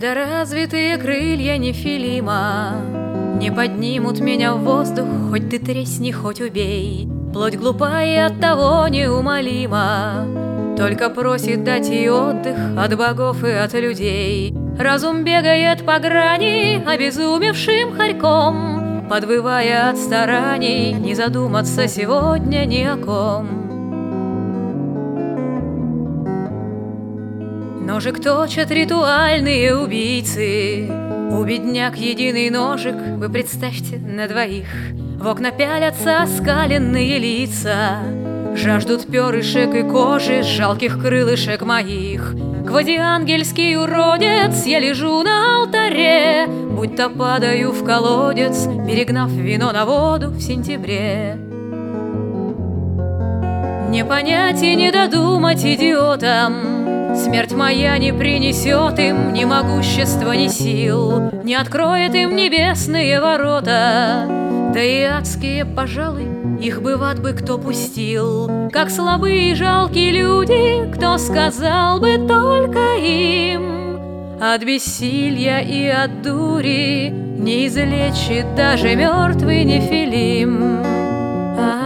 Недоразвитые крылья нефилима не поднимут меня в воздух, хоть ты тресни, хоть убей. Плоть глупая и оттого неумолима, только просит дать ей отдых от богов и от людей. Разум бегает по грани обезумевшим хорьком, подвывая от стараний не задуматься сегодня ни о ком. Ножик точат ритуальные убийцы, у бедняк единый ножик, вы представьте, на двоих. В окна пялятся оскаленные лица, жаждут перышек и кожи с жалких крылышек моих. Квазиангельский уродец, я лежу на алтаре, будто падаю в колодец, перегнав вино на воду в сентябре. Не понять и не додумать идиотам, смерть моя не принесет им ни могущества, ни сил, не откроет им небесные ворота. Да и адские, пожалуй, их бы в ад бы кто пустил, как слабые и жалкие люди, кто сказал бы только им. От бессилья и от дури не излечит даже мертвый нефилим.